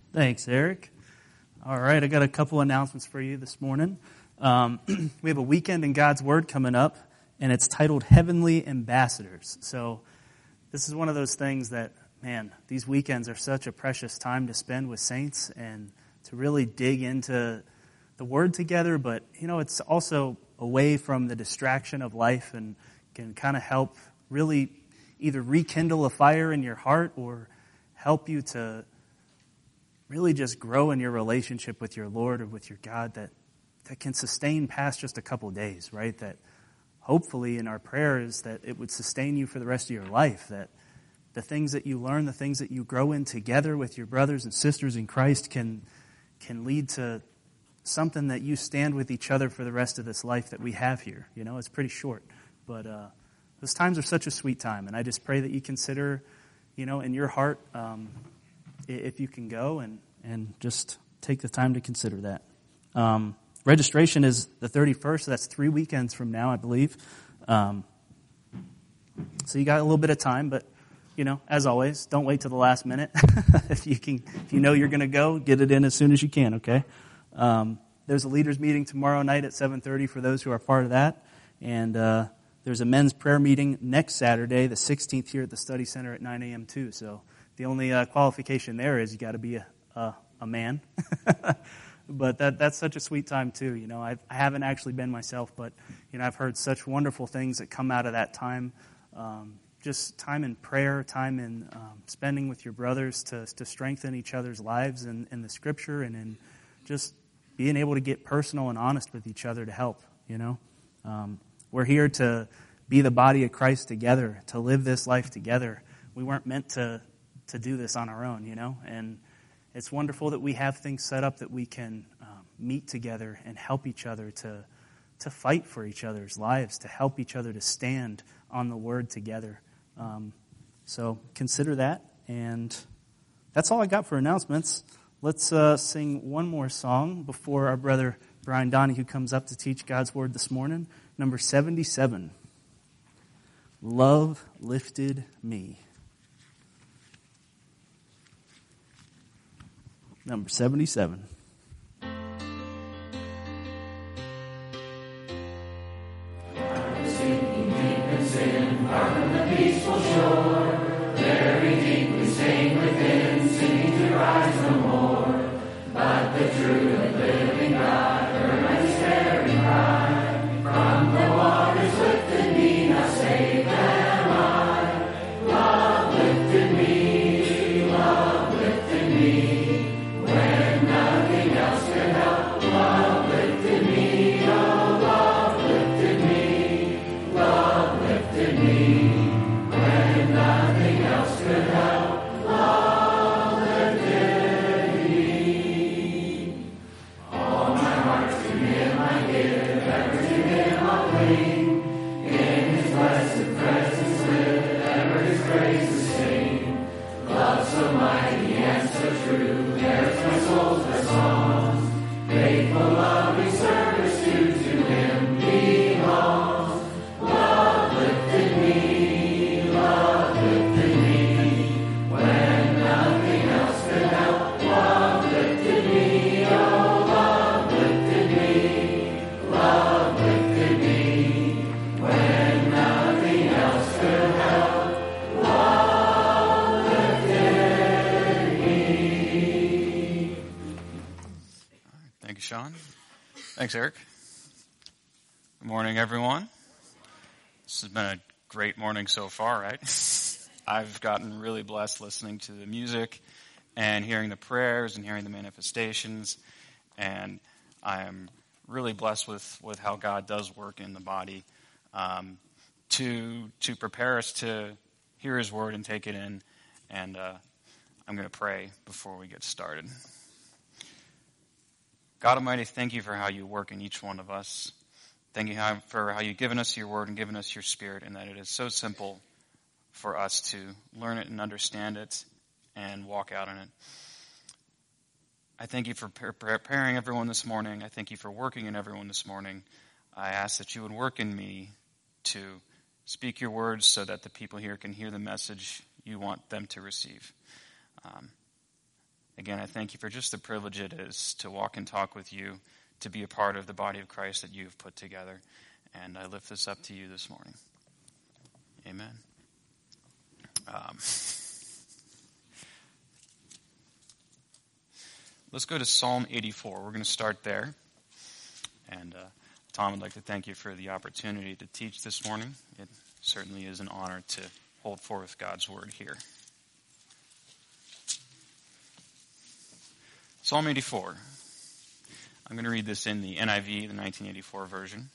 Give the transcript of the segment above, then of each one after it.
Thanks, Eric. All right, I got a couple announcements for you this morning. We have a weekend in God's Word coming up, and it's titled Heavenly Ambassadors. So this is one of those things that, man, these weekends are such a precious time to spend with saints and to really dig into the Word together. But, it's also away from the distraction of life and can kind of help really either rekindle a fire in your heart or help you to really just grow in your relationship with your Lord or with your God that can sustain past just a couple days, right? That hopefully in our prayer is that it would sustain you for the rest of your life, that the things that you learn, the things that you grow in together with your brothers and sisters in Christ can lead to something that you stand with each other for the rest of this life that we have here. It's pretty short, but those times are such a sweet time, and I just pray that you consider, in your heart, if you can go and just take the time to consider that. Registration is the 31st, so that's 3 weekends from now, I believe. So you got a little bit of time, but, as always, don't wait till the last minute. If you know you're going to go, get it in as soon as you can, okay? There's a leaders meeting tomorrow night at 7:30 for those who are part of that. And there's a men's prayer meeting next Saturday, the 16th, here at the Study Center at 9 a.m. too. So the only qualification there is you got to be a man. But that's such a sweet time too. I haven't actually been myself, but I've heard such wonderful things that come out of that time. Just time in prayer, time in spending with your brothers to strengthen each other's lives in the Scripture, and in just being able to get personal and honest with each other to help. We're here to be the body of Christ together, to live this life together. We weren't meant to do this on our own, and it's wonderful that we have things set up that we can meet together and help each other to fight for each other's lives, to help each other to stand on the Word together. So consider that, and that's all I got for announcements. Let's sing one more song before our brother Brian Donahue comes up to teach God's Word this morning. Number 77, Love Lifted Me. Number 77. Thanks, Eric. Good morning, everyone. This has been a great morning so far, right? I've gotten really blessed listening to the music and hearing the prayers and hearing the manifestations, and I am really blessed with how God does work in the body to prepare us to hear His Word and take it in, and I'm going to pray before we get started. God Almighty, thank you for how you work in each one of us. Thank you for how you've given us your Word and given us your Spirit, and that it is so simple for us to learn it and understand it and walk out in it. I thank you for preparing everyone this morning. I thank you for working in everyone this morning. I ask that you would work in me to speak your words so that the people here can hear the message you want them to receive. Again, I thank you for just the privilege it is to walk and talk with you, to be a part of the body of Christ that you've put together. And I lift this up to you this morning. Amen. Let's go to Psalm 84. We're going to start there. And Tom, I'd like to thank you for the opportunity to teach this morning. It certainly is an honor to hold forth God's word here. Psalm 84. I'm going to read this in the NIV, the 1984 version.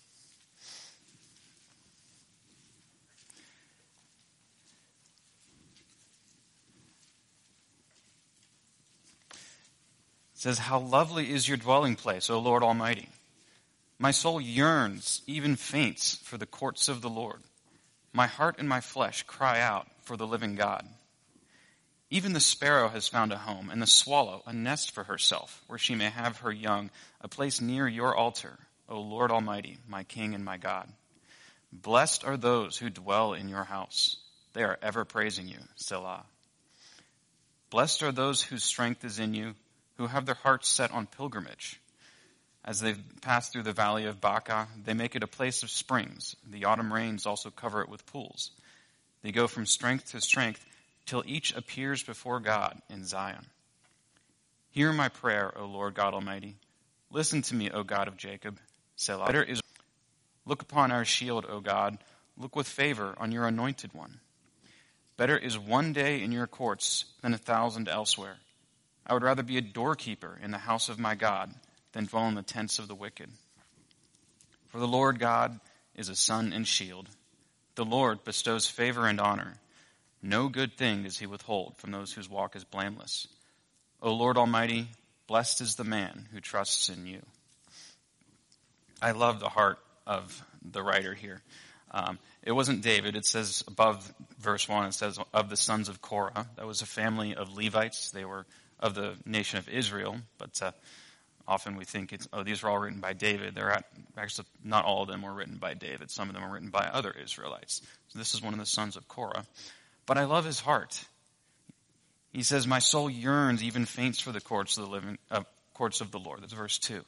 It says, "How lovely is your dwelling place, O Lord Almighty. My soul yearns, even faints, for the courts of the Lord. My heart and my flesh cry out for the living God. Even the sparrow has found a home, and the swallow a nest for herself, where she may have her young, a place near your altar, O Lord Almighty, my King and my God. Blessed are those who dwell in your house. They are ever praising you, Selah. Blessed are those whose strength is in you, who have their hearts set on pilgrimage. As they pass through the valley of Baca, they make it a place of springs. The autumn rains also cover it with pools. They go from strength to strength till each appears before God in Zion. Hear my prayer, O Lord God Almighty. Listen to me, O God of Jacob. Selah. Look upon our shield, O God. Look with favor on your anointed one. Better is one day in your courts than 1,000 elsewhere. I would rather be a doorkeeper in the house of my God than dwell in the tents of the wicked. For the Lord God is a sun and shield. The Lord bestows favor and honor. No good thing does he withhold from those whose walk is blameless. O Lord Almighty, blessed is the man who trusts in you." I love the heart of the writer here. It wasn't David. It says above verse 1, it says, "of the sons of Korah." That was a family of Levites. They were of the nation of Israel, but often we think these were all written by David. Actually, not all of them were written by David. Some of them were written by other Israelites. So this is one of the sons of Korah. But I love his heart. He says, "My soul yearns, even faints for the courts of the Lord." That's verse 2.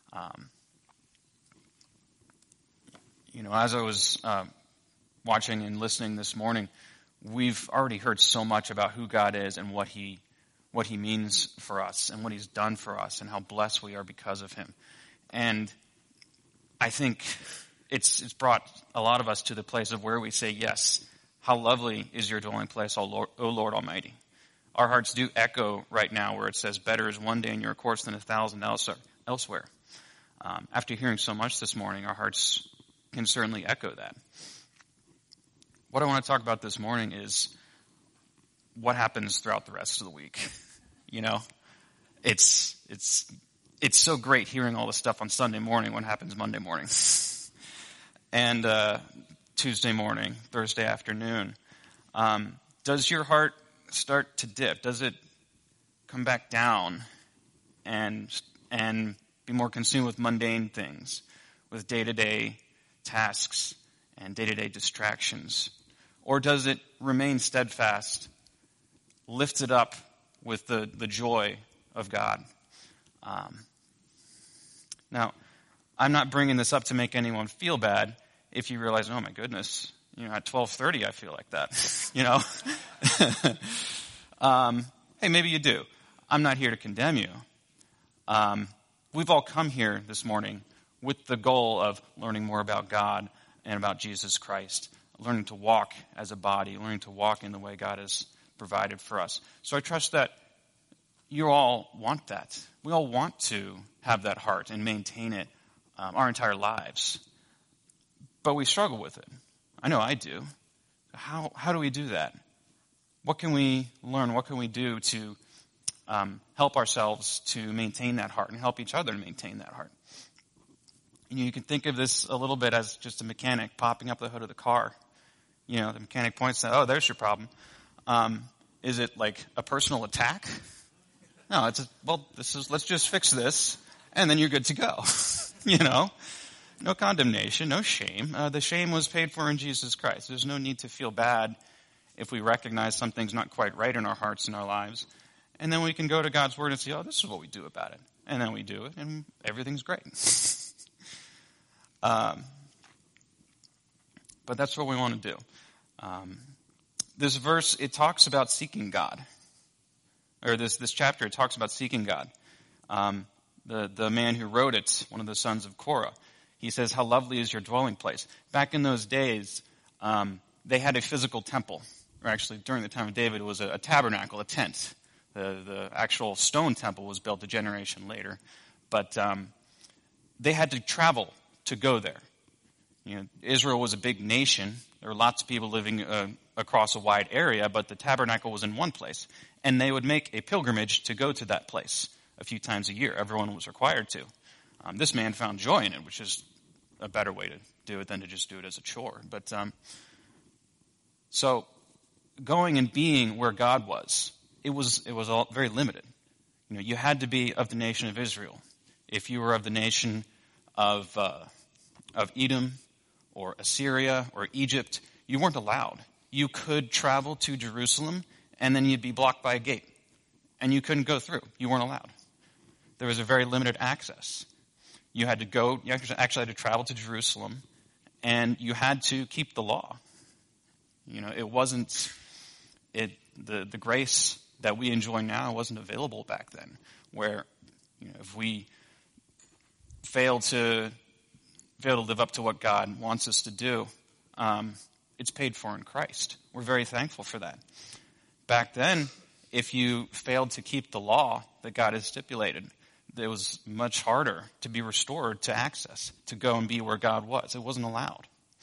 As I was watching and listening this morning, we've already heard so much about who God is and what He means for us and what He's done for us and how blessed we are because of Him. And I think it's brought a lot of us to the place of where we say, yes, how lovely is your dwelling place, O Lord Almighty. Our hearts do echo right now where it says, better is one day in your courts than 1,000 elsewhere. After hearing so much this morning, our hearts can certainly echo that. What I want to talk about this morning is what happens throughout the rest of the week. It's so great hearing all this stuff on Sunday morning. What happens Monday morning? And Tuesday morning, Thursday afternoon. Does your heart start to dip? Does it come back down and be more consumed with mundane things, with day-to-day tasks and day-to-day distractions? Or does it remain steadfast, lifted up with the joy of God? Now, I'm not bringing this up to make anyone feel bad if you realize, oh my goodness, at 12:30 I feel like that, Hey, maybe you do. I'm not here to condemn you. We've all come here this morning with the goal of learning more about God and about Jesus Christ, learning to walk as a body, learning to walk in the way God has provided for us. So I trust that you all want that. We all want to have that heart and maintain it our entire lives. But we struggle with it. I know I do. How do we do that? What can we learn? What can we do to help ourselves to maintain that heart and help each other to maintain that heart? You can think of this a little bit as just a mechanic popping up the hood of the car. The mechanic points out, oh, there's your problem. Is it like a personal attack? No, let's just fix this, and then you're good to go. No condemnation, no shame. The shame was paid for in Jesus Christ. There's no need to feel bad if we recognize something's not quite right in our hearts and our lives. And then we can go to God's word and say, oh, this is what we do about it. And then we do it, and everything's great. But that's what we want to do. This verse, it talks about seeking God. Or this chapter, it talks about seeking God. The man who wrote it, one of the sons of Korah, he says, how lovely is your dwelling place. Back in those days, they had a physical temple. Or actually, during the time of David, it was a tabernacle, a tent. The actual stone temple was built a generation later. But they had to travel to go there. Israel was a big nation. There were lots of people living across a wide area, but the tabernacle was in one place. And they would make a pilgrimage to go to that place a few times a year. Everyone was required to. This man found joy in it, which is a better way to do it than to just do it as a chore. But so going and being where God was, it was all very limited. You had to be of the nation of Israel. If you were of the nation of Edom or Assyria or Egypt, you weren't allowed. You could travel to Jerusalem, and then you'd be blocked by a gate, and you couldn't go through. You weren't allowed. There was a very limited access. You had to go. You actually had to travel to Jerusalem, and you had to keep the law. It wasn't the grace that we enjoy now wasn't available back then. Where if we fail to live up to what God wants us to do, it's paid for in Christ. We're very thankful for that. Back then, if you failed to keep the law that God has stipulated, it was much harder to be restored to access, to go and be where God was. It wasn't allowed.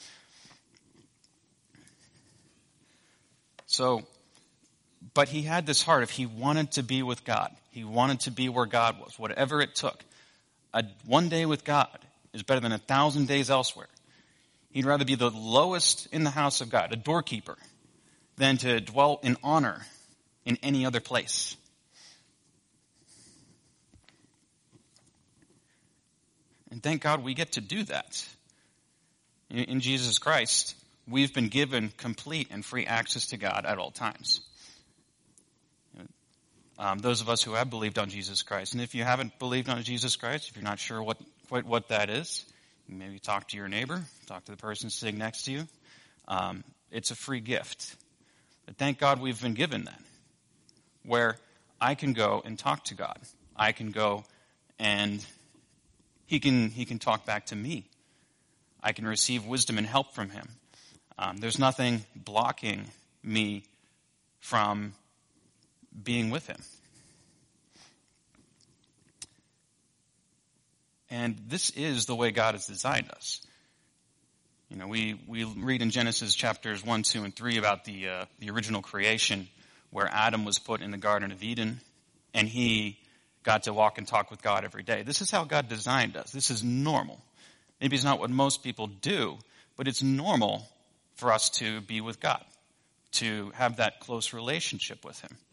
But he had this heart. If he wanted to be with God, he wanted to be where God was, whatever it took. One day with God is better than 1,000 days elsewhere. He'd rather be the lowest in the house of God, a doorkeeper, than to dwell in honor in any other place. And thank God we get to do that. In Jesus Christ, we've been given complete and free access to God at all times. Those of us who have believed on Jesus Christ. And if you haven't believed on Jesus Christ, if you're not sure quite what that is, maybe talk to your neighbor, talk to the person sitting next to you. It's a free gift. But thank God we've been given that, where I can go and talk to God. I can go and He can talk back to me. I can receive wisdom and help from Him. There's nothing blocking me from being with Him. And this is the way God has designed us. We read in Genesis chapters 1, 2, and 3 about the original creation, where Adam was put in the Garden of Eden, and he got to walk and talk with God every day. This is how God designed us. This is normal. Maybe it's not what most people do, but it's normal for us to be with God, to have that close relationship with Him.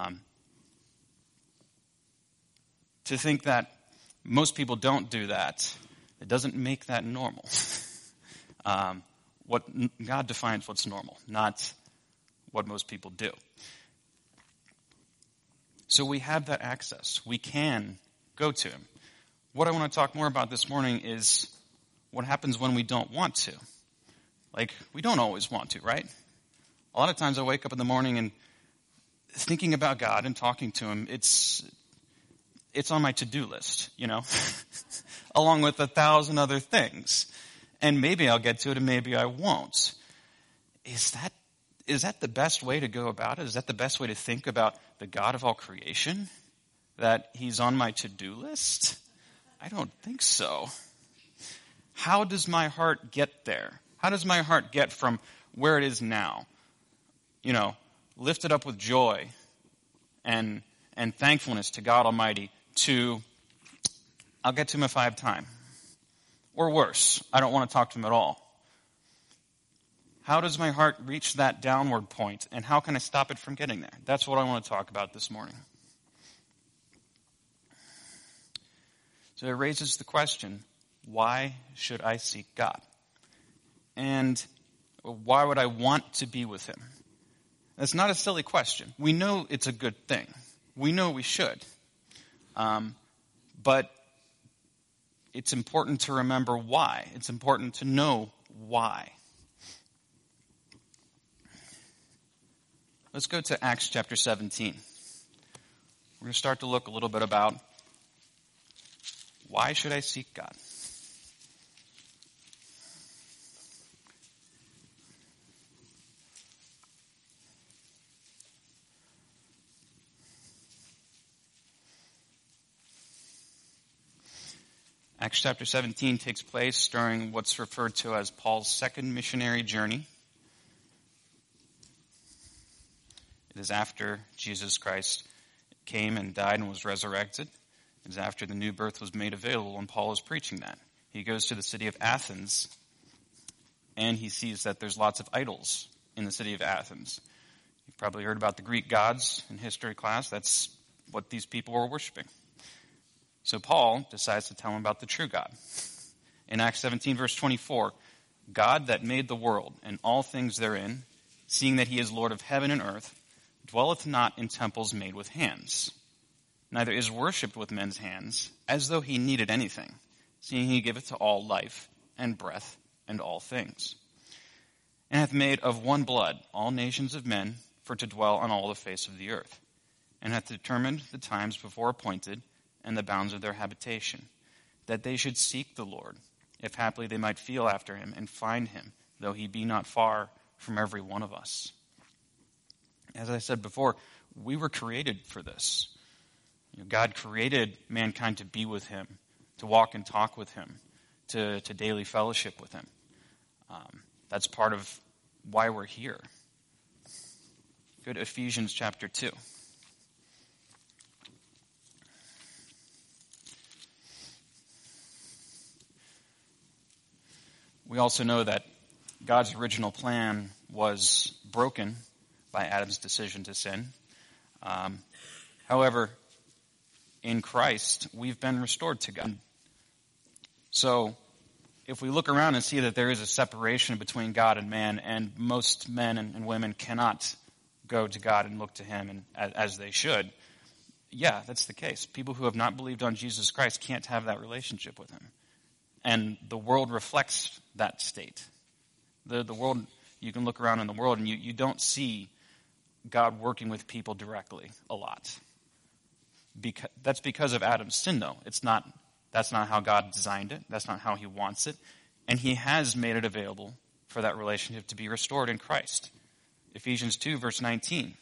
To think that most people don't do that, it doesn't make that normal. What God defines what's normal, not what most people do. So we have that access. We can go to Him. What I want to talk more about this morning is what happens when we don't want to. We don't always want to, right? A lot of times I wake up in the morning and thinking about God and talking to Him, it's on my to-do list, along with 1,000 other things. And maybe I'll get to it and maybe I won't. Is that the best way to go about it? Is that the best way to think about the God of all creation? That He's on my to-do list? I don't think so. How does my heart get there? How does my heart get from where it is now? Lifted up with joy and thankfulness to God Almighty, to I'll get to Him if I have time. Or worse, I don't want to talk to Him at all. How does my heart reach that downward point, and how can I stop it from getting there? That's what I want to talk about this morning. So it raises the question, why should I seek God? And why would I want to be with Him? That's not a silly question. We know it's a good thing. We know we should. But it's important to remember why. It's important to know why. Let's go to Acts chapter 17. We're going to start to look a little bit about why should I seek God? Acts chapter 17 takes place during what's referred to as Paul's second missionary journey. It is after Jesus Christ came and died and was resurrected. It is after the new birth was made available when Paul is preaching that. He goes to the city of Athens, and he sees that there's lots of idols in the city of Athens. You've probably heard about the Greek gods in history class. That's what these people were worshiping. So Paul decides to tell him about the true God. In Acts 17, verse 24, God that made the world and all things therein, seeing that he is Lord of heaven and earth, dwelleth not in temples made with hands, neither is worshipped with men's hands, as though he needed anything, seeing he giveth to all life and breath and all things, and hath made of one blood all nations of men for to dwell on all the face of the earth, and hath determined the times before appointed and the bounds of their habitation, that they should seek the Lord, if haply they might feel after him and find him, though he be not far from every one of us. As I said before, we were created for this. God created mankind to be with him, to walk and talk with him, to daily fellowship with him. That's part of why we're here. Go to Ephesians chapter 2. We also know that God's original plan was broken by Adam's decision to sin. However, in Christ, we've been restored to God. So, if we look around and see that there is a separation between God and man, and most men and women cannot go to God and look to him as they should, yeah, that's the case. People who have not believed on Jesus Christ can't have that relationship with him. And the world reflects that state. The world, you can look around in the world and you don't see God working with people directly a lot. That's because of Adam's sin, though. That's not how God designed it. That's not how he wants it. And he has made it available for that relationship to be restored in Christ. Ephesians 2, verse 19.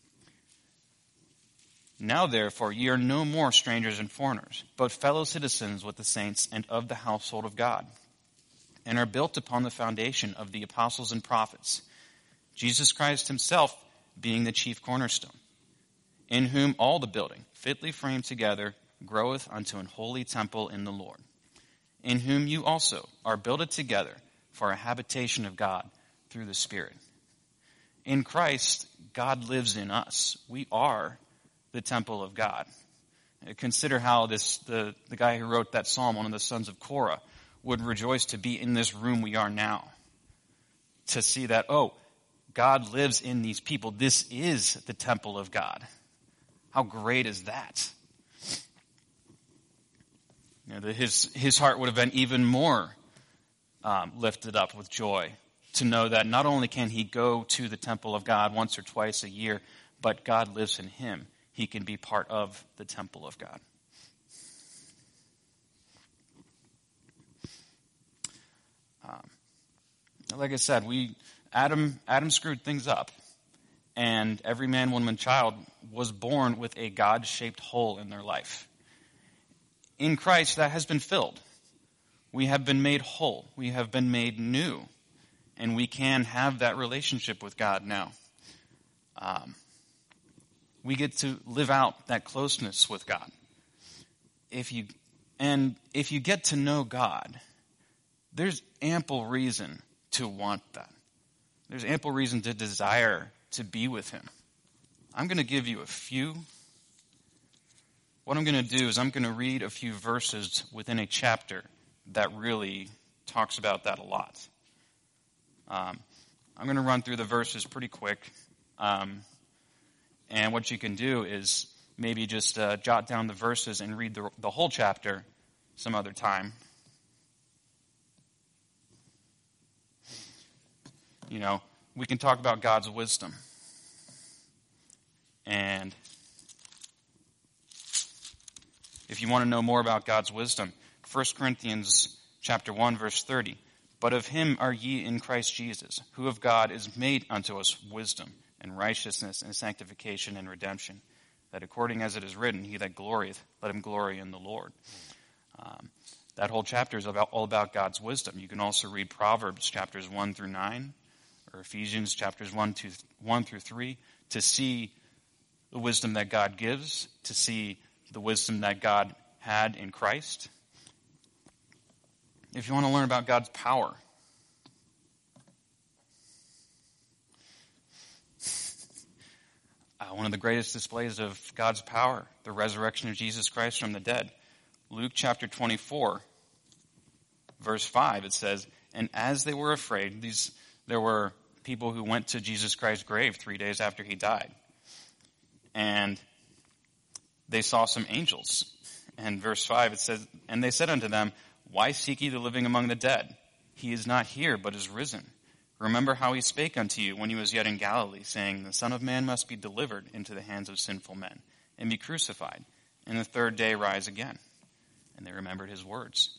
Now, therefore, ye are no more strangers and foreigners, but fellow citizens with the saints and of the household of God, and are built upon the foundation of the apostles and prophets, Jesus Christ himself being the chief cornerstone, in whom all the building, fitly framed together, groweth unto an holy temple in the Lord, in whom you also are builded together for a habitation of God through the Spirit. In Christ, God lives in us. We are the temple of God. Consider how the guy who wrote that psalm, one of the sons of Korah, would rejoice to be in this room we are now. To see that, God lives in these people. This is the temple of God. How great is that? His heart would have been even more lifted up with joy to know that not only can he go to the temple of God once or twice a year, but God lives in him. He can be part of the temple of God. Like I said, Adam screwed things up, and every man, woman, child was born with a God-shaped hole in their life. In Christ, that has been filled. We have been made whole. We have been made new, and we can have that relationship with God now. We get to live out that closeness with God. If you get to know God, there's ample reason to want that. There's ample reason to desire to be with him. I'm going to give you a few. What I'm going to do is I'm going to read a few verses within a chapter that really talks about that a lot. I'm going to run through the verses pretty quick. And what you can do is maybe just jot down the verses and read the whole chapter some other time. We can talk about God's wisdom. And if you want to know more about God's wisdom, 1 Corinthians chapter 1, verse 30. But of him are ye in Christ Jesus, who of God is made unto us wisdom, and righteousness, and sanctification, and redemption, that according as it is written, he that glorieth, let him glory in the Lord. That whole chapter is all about God's wisdom. You can also read Proverbs chapters 1 through 9, or Ephesians chapters 1 through 3, to see the wisdom that God gives, to see the wisdom that God had in Christ. If you want to learn about God's power, one of the greatest displays of God's power, the resurrection of Jesus Christ from the dead. Luke chapter 24, verse 5, it says, and as they were afraid, there were people who went to Jesus Christ's grave 3 days after he died. And they saw some angels. And verse 5, it says, and they said unto them, why seek ye the living among the dead? He is not here, but is risen. Remember how he spake unto you when he was yet in Galilee, saying, the Son of Man must be delivered into the hands of sinful men, and be crucified, and the third day rise again. And they remembered his words.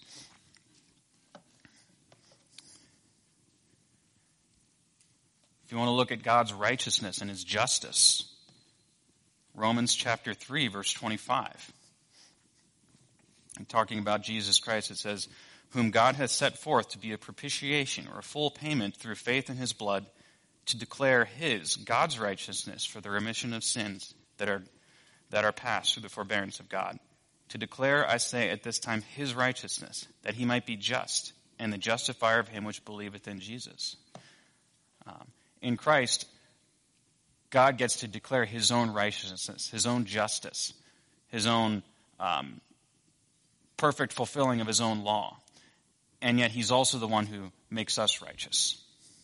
If you want to look at God's righteousness and his justice, Romans chapter 3, verse 25. And talking about Jesus Christ, it says, whom God has set forth to be a propitiation, or a full payment through faith in his blood, to declare God's righteousness for the remission of sins that are past through the forbearance of God. To declare, I say, at this time his righteousness, that he might be just, and the justifier of him which believeth in Jesus. In Christ, God gets to declare his own righteousness, his own justice, his own perfect fulfilling of his own law. And yet he's also the one who makes us righteous.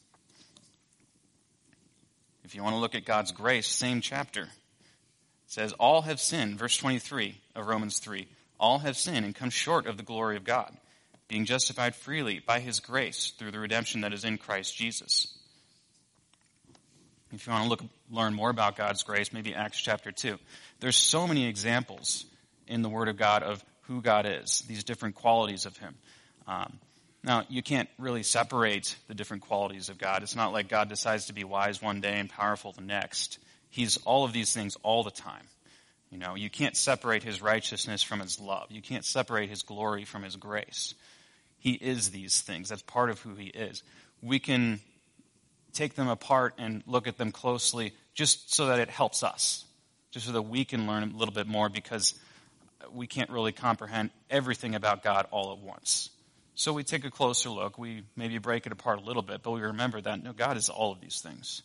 If you want to look at God's grace, same chapter. It says, all have sinned, verse 23 of Romans 3. All have sinned and come short of the glory of God, being justified freely by his grace through the redemption that is in Christ Jesus. If you want to learn more about God's grace, maybe Acts chapter 2. There's so many examples in the Word of God of who God is, these different qualities of him. Now, you can't really separate the different qualities of God. It's not like God decides to be wise one day and powerful the next. He's all of these things all the time. You can't separate his righteousness from his love. You can't separate his glory from his grace. He is these things. That's part of who he is. We can take them apart and look at them closely just so that it helps us, just so that we can learn a little bit more, because we can't really comprehend everything about God all at once. So we take a closer look. We maybe break it apart a little bit, but we remember that no, God is all of these things.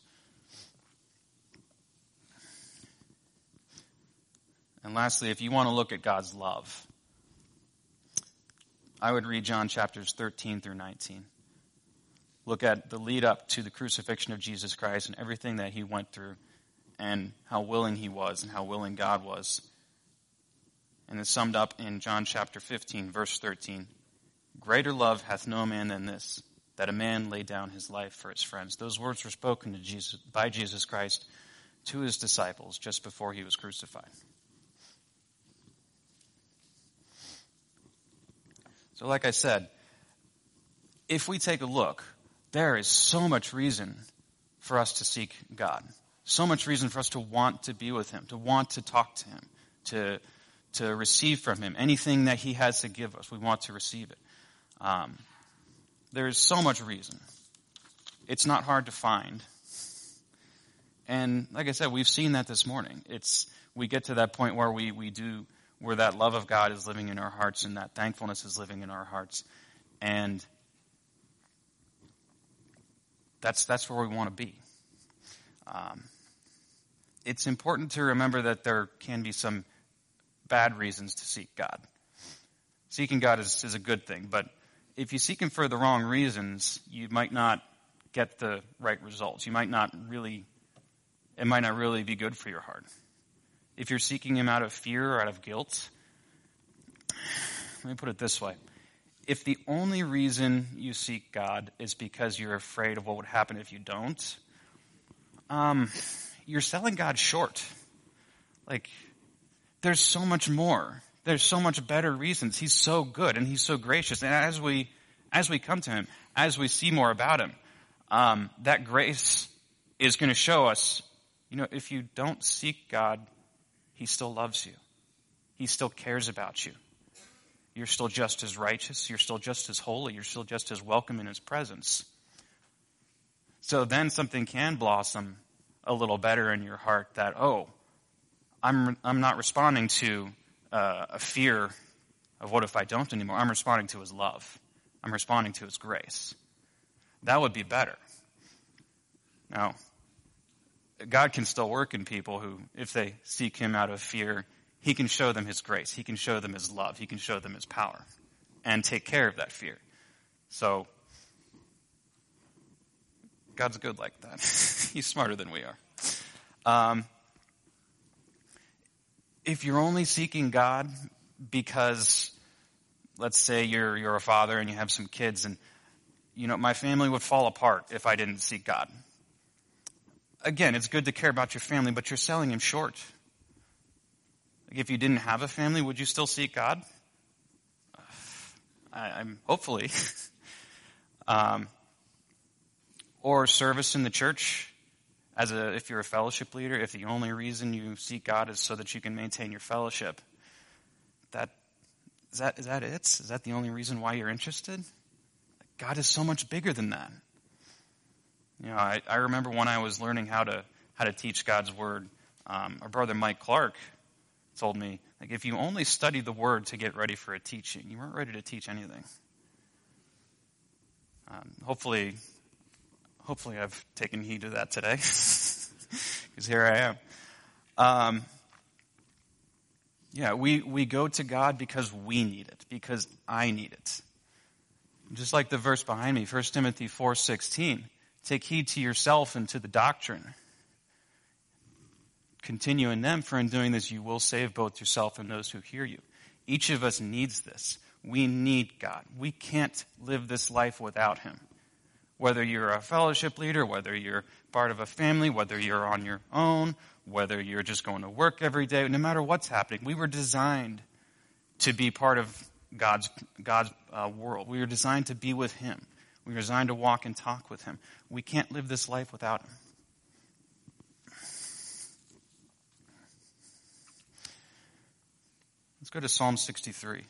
And lastly, if you want to look at God's love, I would read John chapters 13 through 19. Look at the lead up to the crucifixion of Jesus Christ and everything that he went through, and how willing he was and how willing God was. And it's summed up in John chapter 15, verse 13. Greater love hath no man than this, that a man lay down his life for his friends. Those words were spoken by Jesus Christ to his disciples just before he was crucified. So like I said, if we take a look, there is so much reason for us to seek God. So much reason for us to want to be with him, to want to talk to him, to receive from him. Anything that he has to give us, we want to receive it. There is so much reason. It's not hard to find. And like I said, we've seen that this morning. We get to that point where where that love of God is living in our hearts and that thankfulness is living in our hearts. And that's where we want to be. It's important to remember that there can be some bad reasons to seek God. Seeking God is a good thing, but if you seek him for the wrong reasons, you might not get the right results. It might not really be good for your heart. if you're seeking him out of fear or out of guilt, let me put it this way. If the only reason you seek God is because you're afraid of what would happen if you don't, you're selling God short. Like, there's so much more. There's so much better reasons. He's so good and he's so gracious. And as we come to him, as we see more about him, that grace is going to show us, if you don't seek God, he still loves you. He still cares about you. You're still just as righteous. You're still just as holy. You're still just as welcome in his presence. So then something can blossom a little better in your heart that, I'm not responding to a fear of what if I don't anymore. I'm responding to his love. I'm responding to his grace. That would be better. Now, God can still work in people who, if they seek him out of fear, he can show them his grace. He can show them his love. He can show them his power and take care of that fear. So, God's good like that. He's smarter than we are. If you're only seeking God because, let's say you're a father and you have some kids and, my family would fall apart if I didn't seek God. Again, it's good to care about your family, but you're selling him short. Like, if you didn't have a family, would you still seek God? I'm hopefully. Or service in the church. If you're a fellowship leader, if the only reason you seek God is so that you can maintain your fellowship, is that it? Is that the only reason why you're interested? God is so much bigger than that. I remember when I was learning how to teach God's word, our brother Mike Clark told me, if you only study the word to get ready for a teaching, you weren't ready to teach anything. Hopefully I've taken heed of that today, because here I am. We go to God because we need it, because I need it. Just like the verse behind me, 1 Timothy 4:16, take heed to yourself and to the doctrine. Continue in them, for in doing this you will save both yourself and those who hear you. Each of us needs this. We need God. We can't live this life without him. Whether you're a fellowship leader, whether you're part of a family, whether you're on your own, whether you're just going to work every day, no matter what's happening, we were designed to be part of God's world. We were designed to be with him. We were designed to walk and talk with him. We can't live this life without him. Let's go to Psalm 63.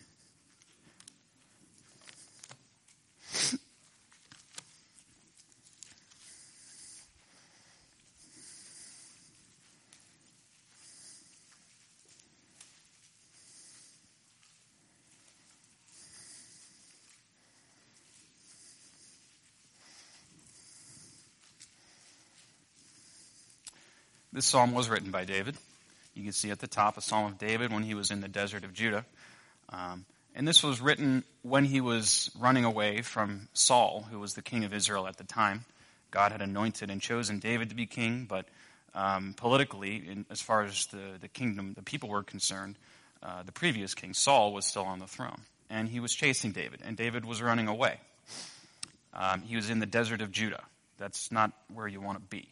This psalm was written by David. You can see at the top a Psalm of David when he was in the desert of Judah. And this was written when he was running away from Saul, who was the king of Israel at the time. God had anointed and chosen David to be king, but politically, as far as the kingdom, the people were concerned, the previous king, Saul, was still on the throne. And he was chasing David, and David was running away. He was in the desert of Judah. That's not where you want to be.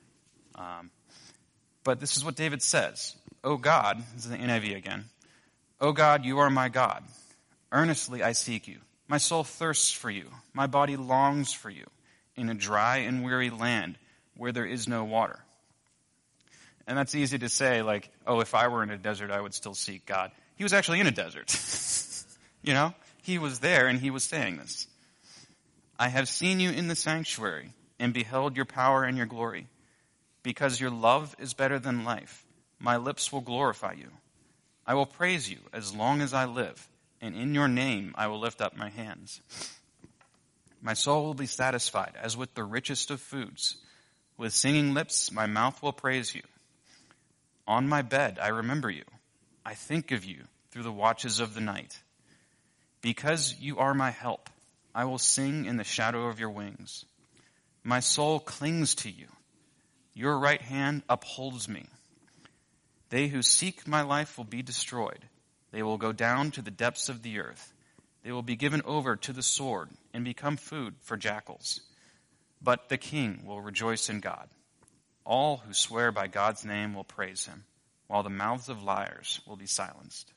But this is what David says. O God, this is the NIV again. O God, you are my God. Earnestly I seek you. My soul thirsts for you. My body longs for you in a dry and weary land where there is no water. And that's easy to say, if I were in a desert, I would still seek God. He was actually in a desert. He was there and he was saying this. I have seen you in the sanctuary and beheld your power and your glory. Because your love is better than life, my lips will glorify you. I will praise you as long as I live, and in your name I will lift up my hands. My soul will be satisfied as with the richest of foods. With singing lips my mouth will praise you. On my bed I remember you. I think of you through the watches of the night. Because you are my help, I will sing in the shadow of your wings. My soul clings to you. Your right hand upholds me. They who seek my life will be destroyed. They will go down to the depths of the earth. They will be given over to the sword and become food for jackals. But the king will rejoice in God. All who swear by God's name will praise him, while the mouths of liars will be silenced.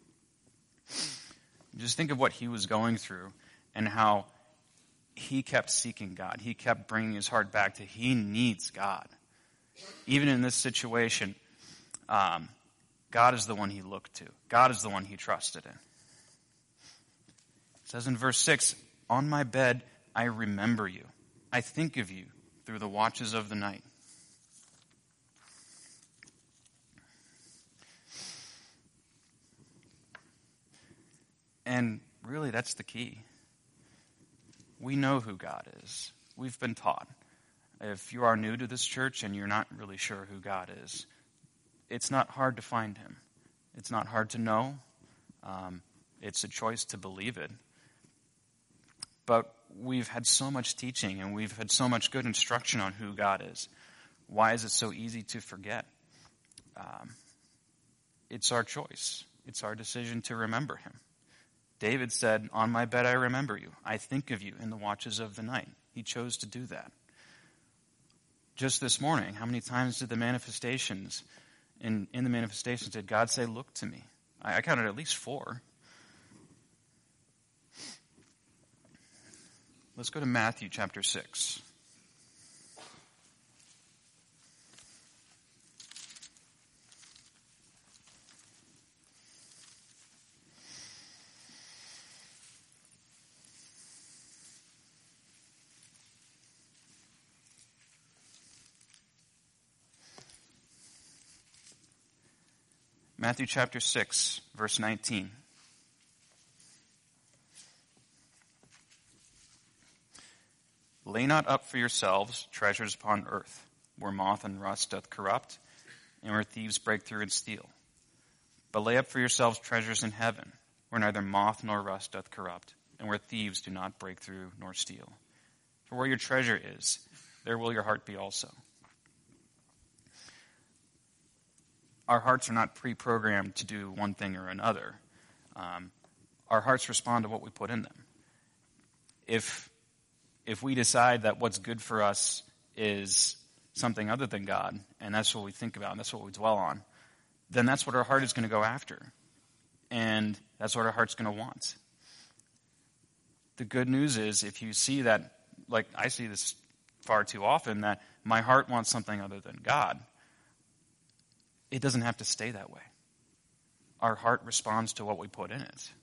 Just think of what he was going through and how he kept seeking God. He kept bringing his heart back to he needs God. Even in this situation, God is the one he looked to. God is the one he trusted in. It says in verse 6, on my bed I remember you. I think of you through the watches of the night. And really, that's the key. We know who God is. We've been taught. If you are new to this church and you're not really sure who God is, it's not hard to find him. It's not hard to know. It's a choice to believe it. But we've had so much teaching and we've had so much good instruction on who God is. Why is it so easy to forget? It's our choice. It's our decision to remember him. David said, on my bed I remember you. I think of you in the watches of the night. He chose to do that. Just this morning, how many times did the manifestations, in the manifestations, did God say, look to me? I counted at least 4. Let's go to Matthew chapter 6. Matthew chapter 6, verse 19. Lay not up for yourselves treasures upon earth, where moth and rust doth corrupt, and where thieves break through and steal. But lay up for yourselves treasures in heaven, where neither moth nor rust doth corrupt, and where thieves do not break through nor steal. For where your treasure is, there will your heart be also. Our hearts are not pre-programmed to do one thing or another. Our hearts respond to what we put in them. If we decide that what's good for us is something other than God, and that's what we think about, and that's what we dwell on, then that's what our heart is going to go after. And that's what our heart's going to want. The good news is, if you see that, like I see this far too often, that my heart wants something other than God, it doesn't have to stay that way. Our heart responds to what we put in it.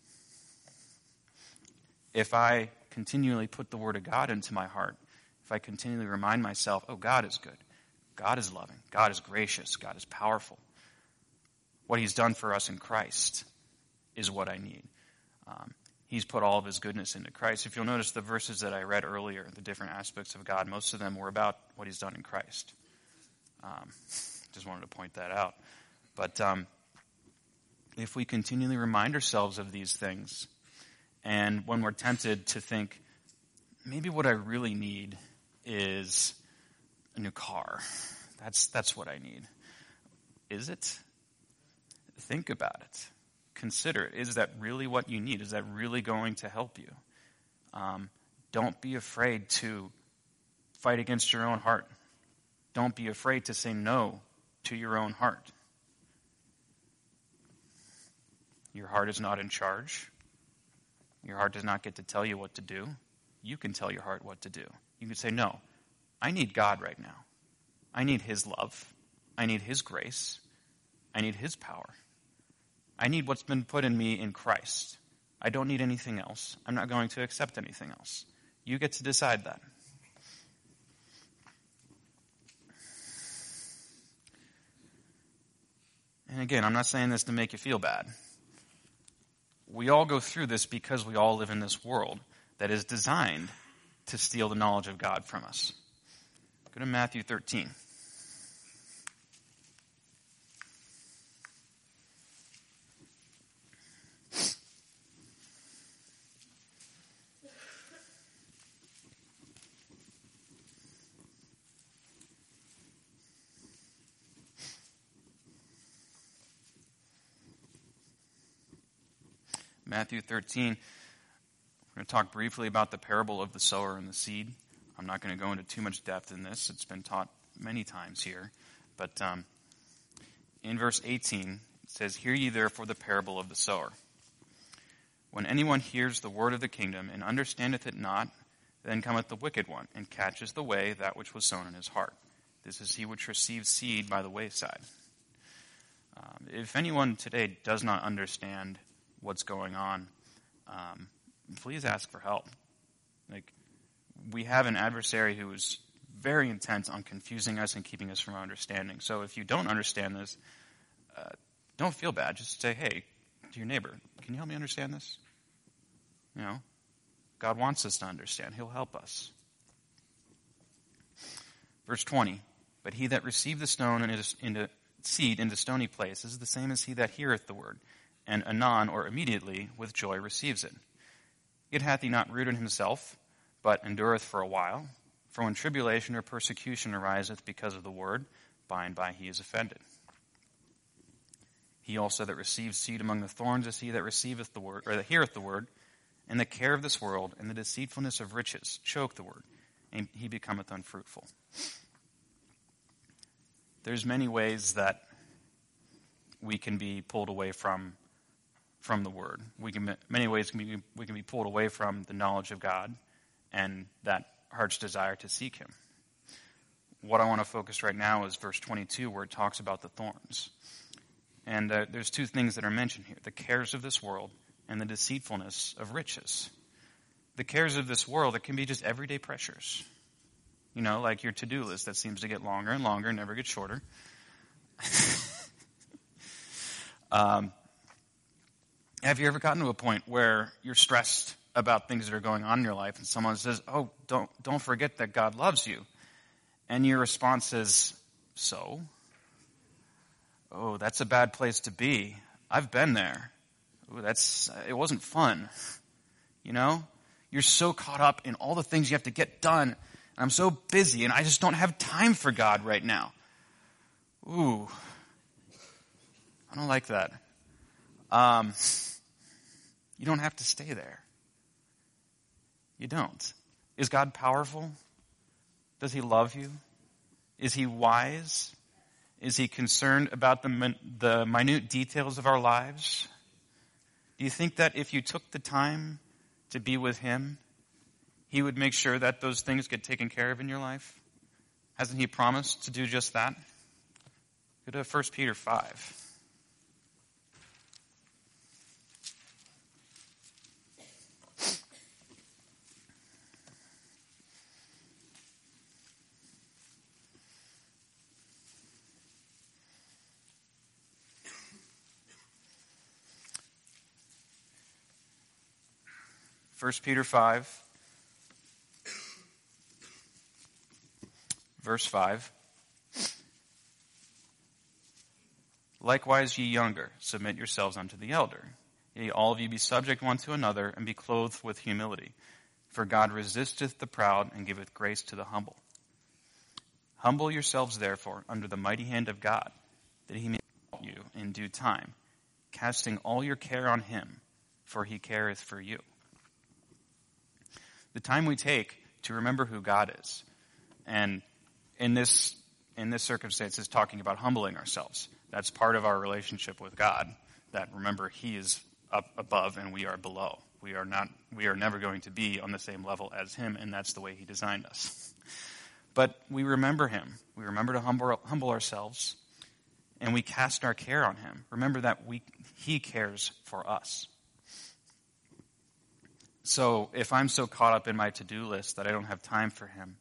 If I continually put the Word of God into my heart, if I continually remind myself, oh, God is good, God is loving, God is gracious, God is powerful, what he's done for us in Christ is what I need. He's put all of his goodness into Christ. If you'll notice the verses that I read earlier, the different aspects of God, most of them were about what he's done in Christ. Just wanted to point that out. But if we continually remind ourselves of these things, and when we're tempted to think, maybe what I really need is a new car. That's what I need. Is it? Think about it. Consider it. Is that really what you need? Is that really going to help you? Don't be afraid to fight against your own heart. Don't be afraid to say no to your own heart. Your heart is not in charge. Your heart does not get to tell you what to do. You can tell your heart what to do. You can say, no, I need God right now. I need his love. I need his grace. I need his power. I need what's been put in me in Christ. I don't need anything else. I'm not going to accept anything else. You get to decide that. And again, I'm not saying this to make you feel bad. We all go through this because we all live in this world that is designed to steal the knowledge of God from us. Go to Matthew 13. Matthew 13, we're going to talk briefly about the parable of the sower and the seed. I'm not going to go into too much depth in this. It's been taught many times here. But in verse 18, it says, "Hear ye therefore the parable of the sower. When anyone hears the word of the kingdom and understandeth it not, then cometh the wicked one, and catches the way that which was sown in his heart. This is he which receives seed by the wayside." If anyone today does not understand what's going on, please ask for help. We have an adversary who is very intent on confusing us and keeping us from understanding. So if you don't understand this, don't feel bad. Just say, hey, to your neighbor, can you help me understand this? God wants us to understand. He'll help us. Verse 20, "But he that received the stone into seed into stony place is the same as he that heareth the word, and anon or immediately with joy receives it. Yet hath he not root in himself, but endureth for a while. For when tribulation or persecution ariseth because of the word, by and by he is offended. He also that receives seed among the thorns is he that receiveth the word, or that heareth the word, and the care of this world and the deceitfulness of riches choke the word, and he becometh unfruitful." There's many ways that we can be pulled away from the word. We can be pulled away from the knowledge of God and that heart's desire to seek him. What I want to focus right now is verse 22, where it talks about the thorns. And there's two things that are mentioned here: the cares of this world and the deceitfulness of riches. The cares of this world, it can be just everyday pressures. Like your to-do list that seems to get longer and longer, never gets shorter. Have you ever gotten to a point where you're stressed about things that are going on in your life and someone says, "Oh, don't forget that God loves you," and your response is, "So? Oh, that's a bad place to be. I've been there. Ooh, it wasn't fun." You're so caught up in all the things you have to get done. I'm so busy, and I just don't have time for God right now. Ooh, I don't like that. You don't have to stay there. You don't. Is God powerful? Does he love you? Is he wise? Is he concerned about the minute details of our lives? Do you think that if you took the time to be with him, he would make sure that those things get taken care of in your life? Hasn't he promised to do just that? Go to 1 Peter 5. First Peter 5, verse 5. "Likewise ye younger, submit yourselves unto the elder. Yea, all of you be subject one to another, and be clothed with humility. For God resisteth the proud, and giveth grace to the humble. Humble yourselves therefore under the mighty hand of God, that he may exalt you in due time, casting all your care on him, for he careth for you." The time we take to remember who God is, and in this circumstance is talking about humbling ourselves. That's part of our relationship with God, that remember he is up above and we are below. We are never going to be on the same level as him, and that's the way he designed us. But we remember him. We remember to humble ourselves, and we cast our care on him. Remember that he cares for us. So if I'm so caught up in my to-do list that I don't have time for him,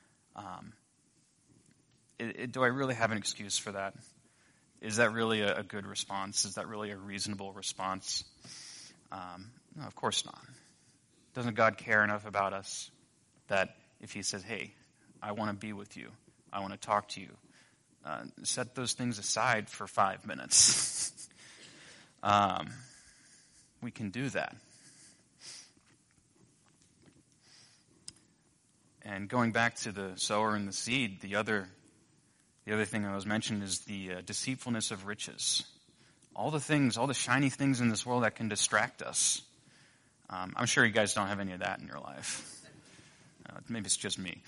do I really have an excuse for that? Is that really a good response? Is that really a reasonable response? No, of course not. Doesn't God care enough about us that if he says, "Hey, I want to be with you, I want to talk to you," set those things aside for 5 minutes. We can do that. And going back to the sower and the seed, the other thing that was mentioned is the deceitfulness of riches. all the things, all the shiny things in this world that can distract us. I'm sure you guys don't have any of that in your life. Maybe it's just me.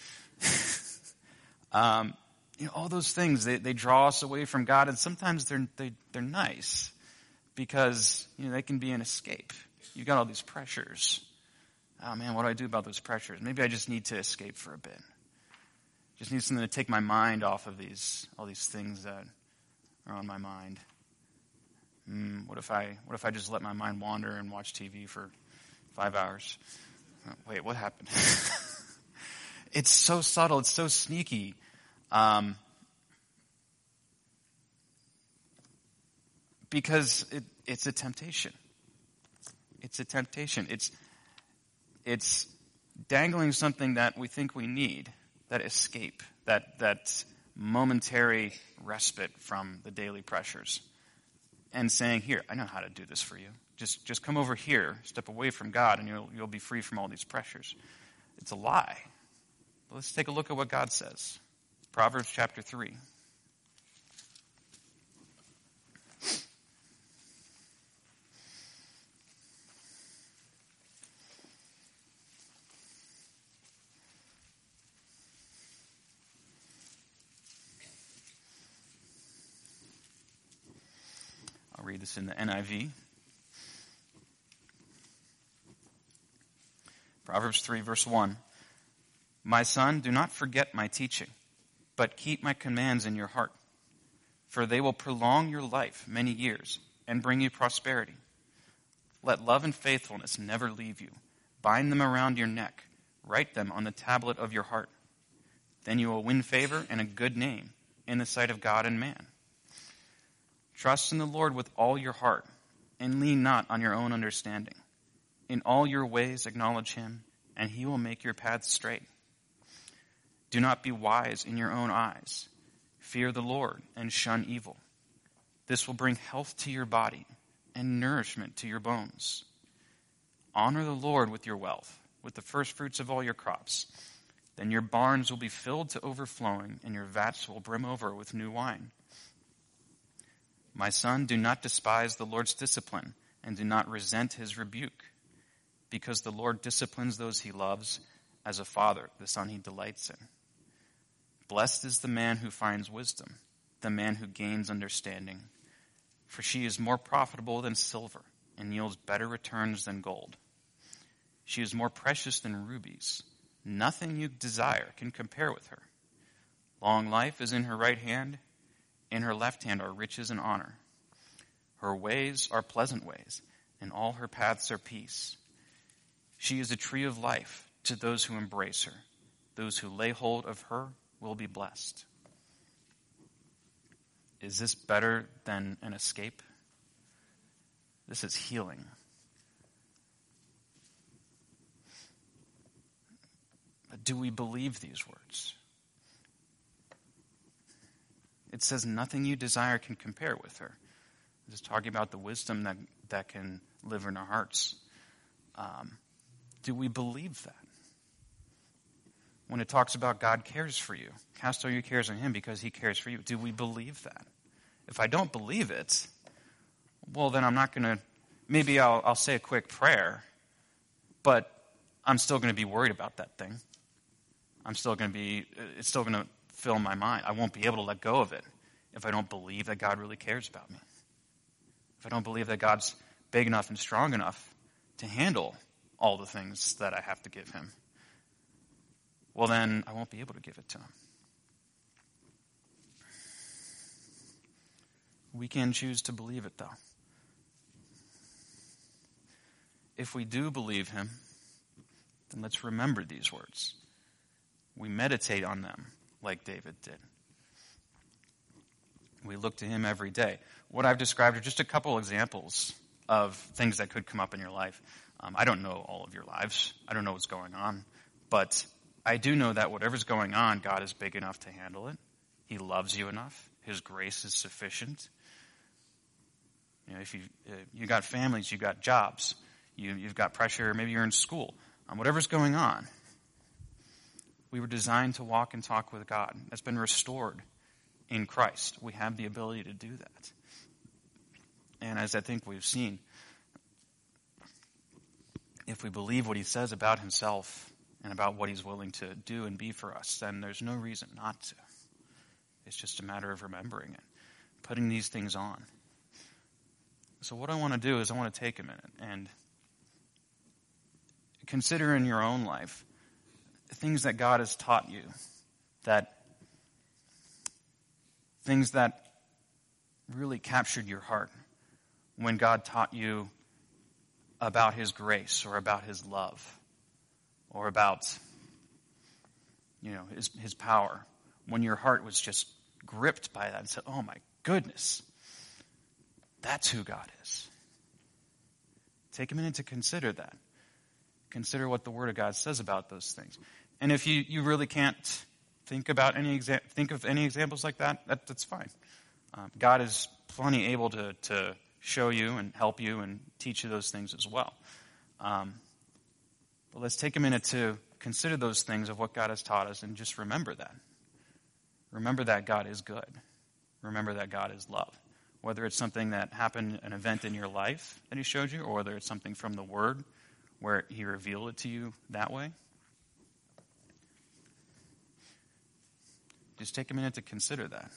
All those things, they draw us away from God, and sometimes they're nice because they can be an escape. You've got all these pressures. Oh man, what do I do about those pressures? Maybe I just need to escape for a bit. Just need something to take my mind off of all these things that are on my mind. What if I just let my mind wander and watch TV for 5 hours? Wait, what happened? It's so subtle. It's so sneaky. Because it's a temptation. It's a temptation. It's dangling something that we think we need, that escape, that momentary respite from the daily pressures, and saying, "Here, I know how to do this for you. Just come over here, step away from God, and you'll be free from all these pressures." It's a lie. But let's take a look at what God says. Proverbs chapter 3. I'll read this in the NIV. Proverbs 3, verse 1. My son, do not forget my teaching, but keep my commands in your heart, for they will prolong your life many years and bring you prosperity. Let love and faithfulness never leave you. Bind them around your neck. Write them on the tablet of your heart. Then you will win favor and a good name in the sight of God and man. Trust in the Lord with all your heart, and lean not on your own understanding. In all your ways acknowledge him, and he will make your paths straight. Do not be wise in your own eyes. Fear the Lord and shun evil. This will bring health to your body and nourishment to your bones. Honor the Lord with your wealth, with the first fruits of all your crops. Then your barns will be filled to overflowing, and your vats will brim over with new wine. My son, do not despise the Lord's discipline, and do not resent his rebuke, because the Lord disciplines those he loves, as a father the son he delights in. Blessed is the man who finds wisdom, the man who gains understanding, for she is more profitable than silver and yields better returns than gold. She is more precious than rubies. Nothing you desire can compare with her. Long life is in her right hand. In her left hand are riches and honor. Her ways are pleasant ways, and all her paths are peace. She is a tree of life to those who embrace her. Those who lay hold of her will be blessed. Is this better than an escape? This is healing. But do we believe these words? It says nothing you desire can compare with her. It's talking about the wisdom that can live in our hearts. Do we believe that? When it talks about God cares for you, cast all your cares on him because he cares for you. Do we believe that? If I don't believe it, well, then I'm not going to, maybe I'll say a quick prayer, but I'm still going to be worried about that thing. It's still going to fill my mind. I won't be able to let go of it if I don't believe that God really cares about me. If I don't believe that God's big enough and strong enough to handle all the things that I have to give him, well, then I won't be able to give it to him. We can choose to believe it, though. If we do believe him, then let's remember these words. We meditate on them like David did. We look to him every day. What I've described are just a couple examples of things that could come up in your life. I don't know all of your lives. I don't know what's going on. But I do know that whatever's going on, God is big enough to handle it. He loves you enough. His grace is sufficient. If you got families, you got jobs, you've got pressure, maybe you're in school. Whatever's going on, we were designed to walk and talk with God. That's been restored in Christ. We have the ability to do that. And as I think we've seen, if we believe what he says about himself and about what he's willing to do and be for us, then there's no reason not to. It's just a matter of remembering it, putting these things on. So what I want to do is I want to take a minute and consider in your own life things that God has taught you, things that really captured your heart when God taught you about his grace or about his love or about, his power. When your heart was just gripped by that and said, oh my goodness, that's who God is. Take a minute to consider that. Consider what the Word of God says about those things. And if you really can't think of any examples like that, that's fine. God is plenty able to show you and help you and teach you those things as well. But let's take a minute to consider those things of what God has taught us and just remember that. Remember that God is good. Remember that God is love. Whether it's something that happened, an event in your life that he showed you, or whether it's something from the Word where he revealed it to you that way. Just take a minute to consider that.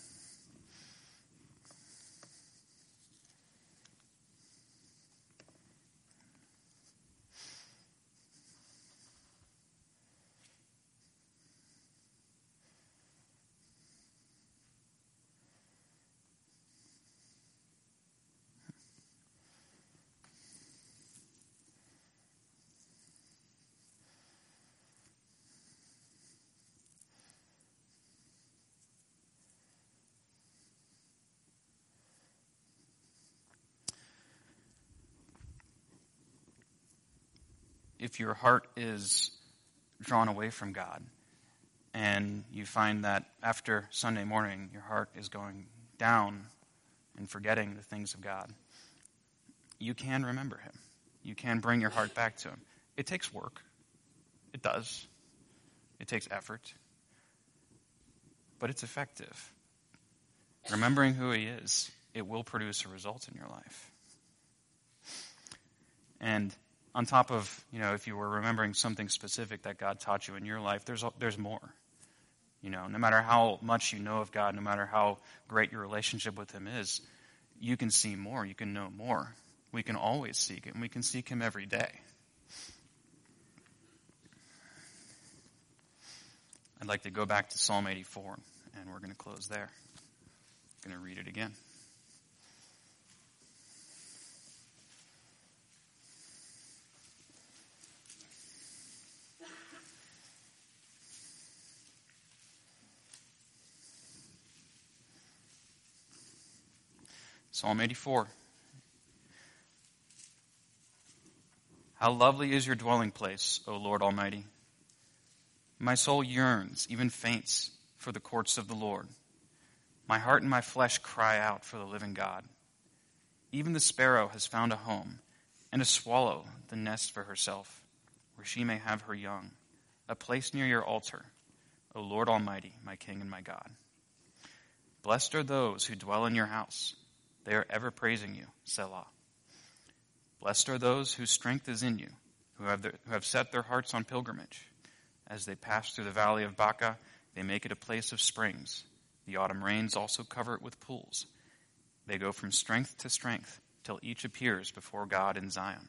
If your heart is drawn away from God and you find that after Sunday morning your heart is going down and forgetting the things of God, you can remember him. You can bring your heart back to him. It takes work. It does. It takes effort. But it's effective. Remembering who he is, it will produce a result in your life. And on top of, if you were remembering something specific that God taught you in your life, there's more. No matter how much you know of God, no matter how great your relationship with him is, you can see more, you can know more. We can always seek him. We can seek him every day. I'd like to go back to Psalm 84, and we're going to close there. I'm going to read it again. Psalm 84. How lovely is your dwelling place, O Lord Almighty. My soul yearns, even faints, for the courts of the Lord. My heart and my flesh cry out for the living God. Even the sparrow has found a home, and a swallow the nest for herself, where she may have her young, a place near your altar, O Lord Almighty, my King and my God. Blessed are those who dwell in your house. They are ever praising you, Selah. Blessed are those whose strength is in you, who have set their hearts on pilgrimage. As they pass through the valley of Baca, they make it a place of springs. The autumn rains also cover it with pools. They go from strength to strength, till each appears before God in Zion.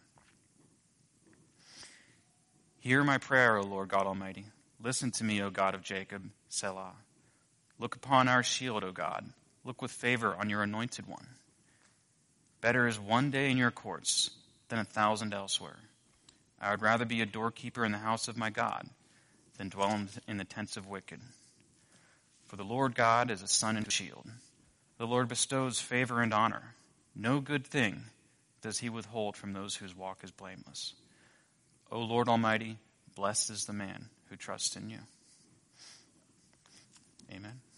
Hear my prayer, O Lord God Almighty. Listen to me, O God of Jacob, Selah. Look upon our shield, O God. Look with favor on your anointed one. Better is one day in your courts than 1,000 elsewhere. I would rather be a doorkeeper in the house of my God than dwell in the tents of wicked. For the Lord God is a sun and a shield. The Lord bestows favor and honor. No good thing does he withhold from those whose walk is blameless. O Lord Almighty, blessed is the man who trusts in you. Amen.